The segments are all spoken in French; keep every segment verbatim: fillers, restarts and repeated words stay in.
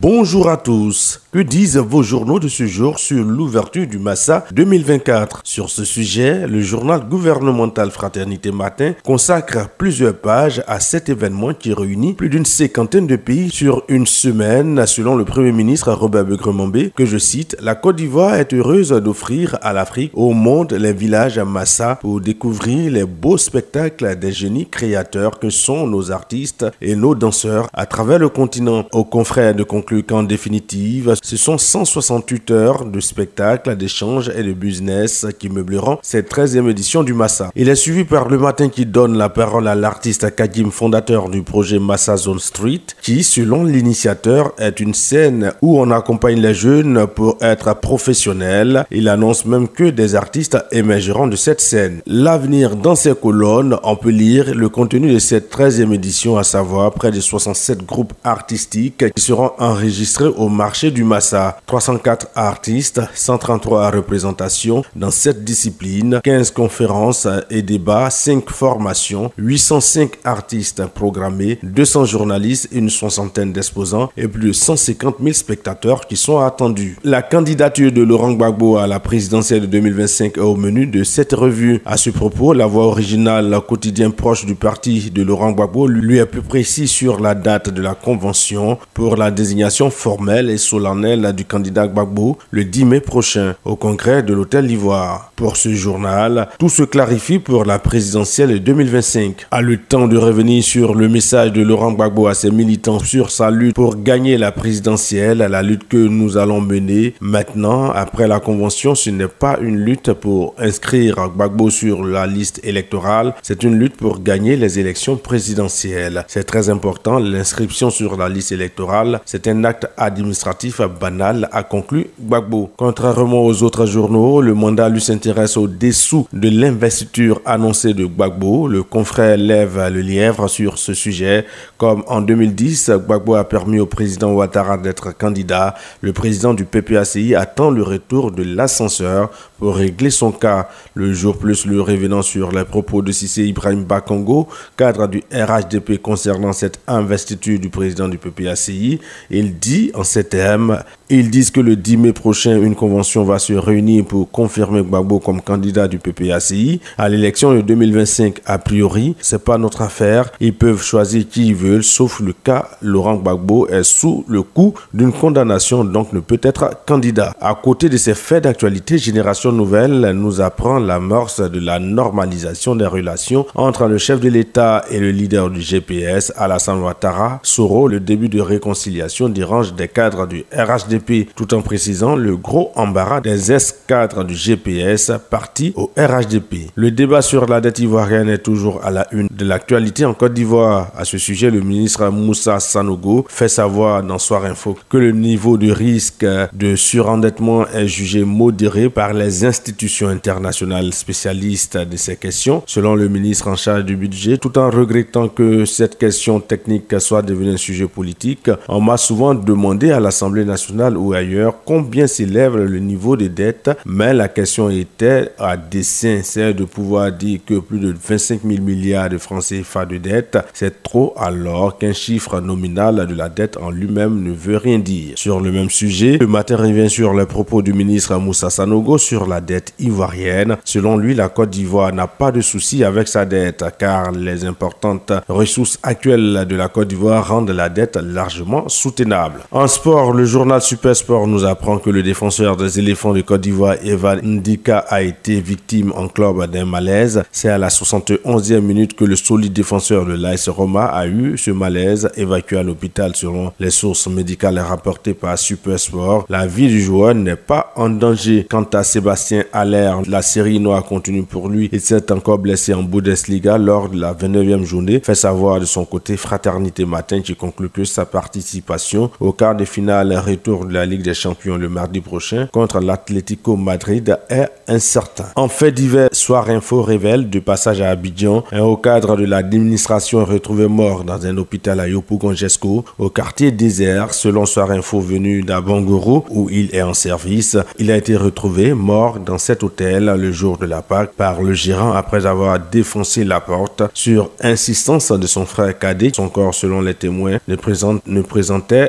Bonjour à tous. Que disent vos journaux de ce jour sur l'ouverture du Massa deux mille vingt-quatre? Sur ce sujet, le journal gouvernemental Fraternité Matin consacre plusieurs pages à cet événement qui réunit plus d'une cinquantaine de pays sur une semaine, selon le Premier ministre Robert Begremambé, que je cite, « La Côte d'Ivoire est heureuse d'offrir à l'Afrique, au monde, les villages à Massa pour découvrir les beaux spectacles des génies créateurs que sont nos artistes et nos danseurs à travers le continent. » Aux confrères de conclure qu'en définitive, ce sont cent soixante-huit heures de spectacles, d'échanges et de business qui meubleront cette treizième édition du Massa. Il est suivi par Le Matin qui donne la parole à l'artiste Kadim, fondateur du projet Massa Zone Street, qui, selon l'initiateur, est une scène où on accompagne les jeunes pour être professionnels. Il annonce même que des artistes émergeront de cette scène. L'avenir dans ces colonnes, on peut lire le contenu de cette treizième édition, à savoir près de soixante-sept groupes artistiques qui seront enregistrés au marché du Massa. trois cent quatre artistes, cent trente-trois représentations dans sept disciplines, quinze conférences et débats, cinq formations, huit cent cinq artistes programmés, deux cents journalistes, une soixantaine d'exposants et plus de cent cinquante mille spectateurs qui sont attendus. La candidature de Laurent Gbagbo à la présidentielle de deux mille vingt-cinq est au menu de cette revue. À ce propos, la voix originale, quotidien proche du parti de Laurent Gbagbo, lui est plus précis sur la date de la convention pour la désignation formelle et solennelle du candidat Gbagbo le dix mai prochain au congrès de l'Hôtel d'Ivoire. Pour ce journal, tout se clarifie pour la présidentielle deux mille vingt-cinq. A le temps de revenir sur le message de Laurent Gbagbo à ses militants sur sa lutte pour gagner la présidentielle, la lutte que nous allons mener maintenant après la convention. Ce n'est pas une lutte pour inscrire Gbagbo sur la liste électorale, c'est une lutte pour gagner les élections présidentielles. C'est très important, l'inscription sur la liste électorale, c'est un acte administratif banal, a conclu Gbagbo. Contrairement aux autres journaux, le mandat lui s'intéresse au dessous de l'investiture annoncée de Gbagbo. Le confrère lève le lièvre sur ce sujet. Comme en deux mille dix, Gbagbo a permis au président Ouattara d'être candidat. Le président du P P A C I attend le retour de l'ascenseur pour régler son cas. Le jour plus le revenant sur les propos de Cissé Ibrahim Bakongo, cadre du R H D P, concernant cette investiture du président du P P A C I. Il dit en ces termes: ils disent que le dix mai prochain, une convention va se réunir pour confirmer Gbagbo comme candidat du P P A C I à l'élection de deux mille vingt-cinq. A priori, c'est pas notre affaire. Ils peuvent choisir qui ils veulent, sauf le cas Laurent Gbagbo est sous le coup d'une condamnation, donc ne peut être candidat. À côté de ces faits d'actualité, Génération Nouvelle nous apprend l'amorce de la normalisation des relations entre le chef de l'État et le leader du G P S, Alassane Ouattara. Soro, le début de réconciliation dérange des cadres du R H D P, tout en précisant le gros embarras des ex-cadres du G P S partis au R H D P. Le débat sur la dette ivoirienne est toujours à la une de l'actualité en Côte d'Ivoire. À ce sujet, le ministre Moussa Sanogo fait savoir dans Soir Info que le niveau de risque de surendettement est jugé modéré par les institutions internationales spécialistes de ces questions, selon le ministre en charge du budget, tout en regrettant que cette question technique soit devenue un sujet politique. On m'a souvent demandé à l'Assemblée nationale ou ailleurs combien s'élève le niveau de dette, mais la question était à dessein, c'est de pouvoir dire que plus de vingt-cinq mille milliards de francs C F A de dette, c'est trop, alors qu'un chiffre nominal de la dette en lui-même ne veut rien dire. Sur le même sujet, Le Matin revient sur les propos du ministre Moussa Sanogo sur la dette ivoirienne. Selon lui, la Côte d'Ivoire n'a pas de souci avec sa dette, car les importantes ressources actuelles de la Côte d'Ivoire rendent la dette largement soutenable. En sport, le journal Super Sport nous apprend que le défenseur des éléphants de Côte d'Ivoire, Evan Ndika, a été victime en club d'un malaise. C'est à la soixante et onzième minute que le solide défenseur de l'A S Roma a eu ce malaise, évacué à l'hôpital selon les sources médicales rapportées par Super Sport. La vie du joueur n'est pas en danger. Quant à Sébastien Haller, la série noire continue pour lui. Il s'est encore blessé en Bundesliga lors de la vingt-neuvième journée, fait savoir de son côté Fraternité Matin, qui conclut que sa participation au quart de finale retour de la Ligue des Champions le mardi prochain contre l'Atlético Madrid est incertain. En fait divers, Soir Info révèle, de passage à Abidjan, un haut cadre de l'administration est retrouvé mort dans un hôpital à Yopougonjesco, au quartier désert. Selon Soir Info venu d'Abangoro, où il est en service, il a été retrouvé mort dans cet hôtel le jour de la Pâque par le gérant après avoir défoncé la porte sur insistance de son frère cadet. Son corps, selon les témoins, ne, présente, ne présentait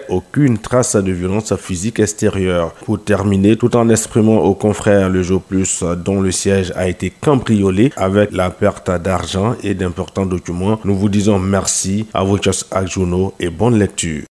aucune trace de violence physique extérieure. Pour terminer, tout en exprimant aux confrères le jour plus dont le siège a été cambriolé avec la perte d'argent et d'importants documents, nous vous disons merci à vos Acts Journaux et bonne lecture.